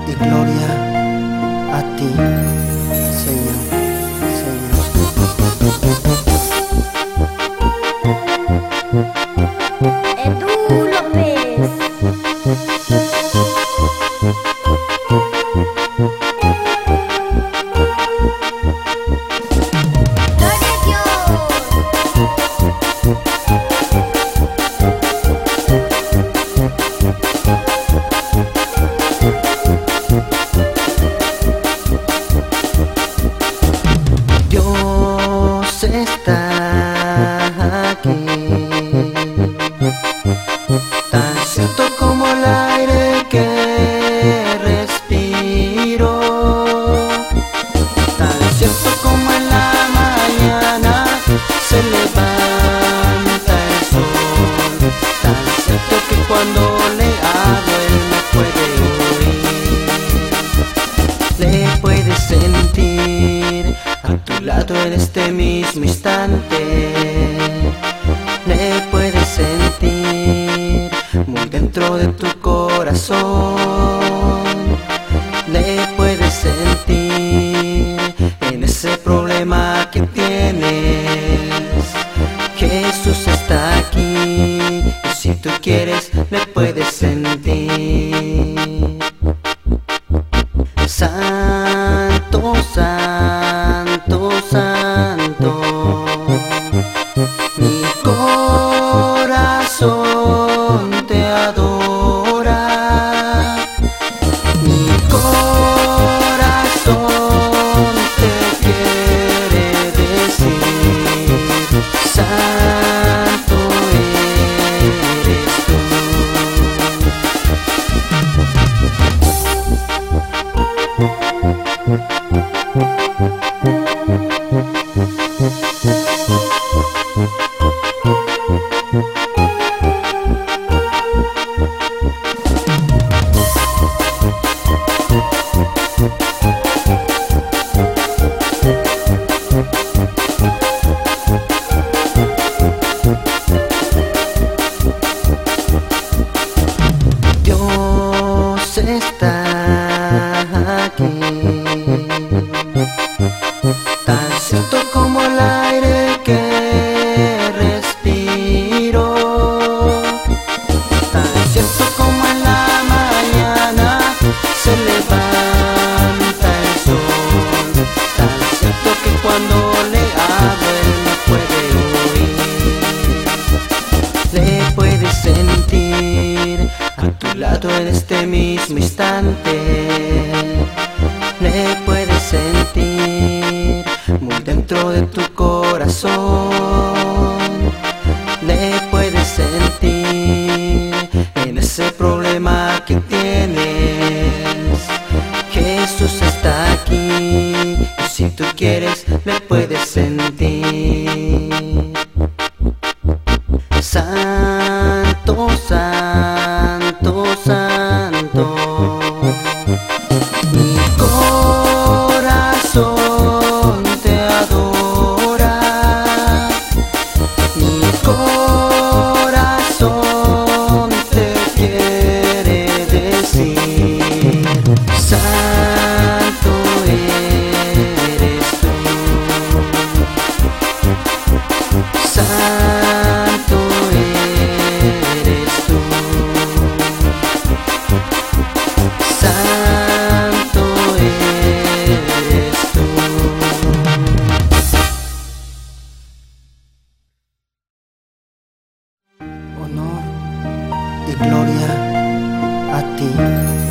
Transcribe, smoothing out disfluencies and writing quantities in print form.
y gloria a ti, Señor, Señor. Edu López. Dios está aquí, tan cierto como el aire que respiro, tan cierto como en la mañana se levanta el sol, tan cierto que cuando le hablo él me puede oír, le puede sentir a tu lado en este mismo instante, le puedes sentir muy dentro de tu corazón, le puedes sentir en ese problema que tienes. Jesús está aquí y si tú quieres le puedes sentir. Santo, santo, santo, mi corazón te adora, mi corazón te quiere decir, santo eres tú. Dios está aquí, tan cierto como el aire que respiro, tan cierto como en la mañana se levanta el sol, tan cierto que cuando le hablo él me puede oír, le puedes sentir a tu lado en este mismo instante, le puedes sentir muy dentro de tu corazón, le puedes sentir en ese problema que tienes. Jesús está aquí y si tú quieres le puedes sentir. Santo, santo, santo, mi corazón te adora, mi corazón te quiere decir, santo eres tú, santo eres tú, santo eres tú. Honor y gloria a ti.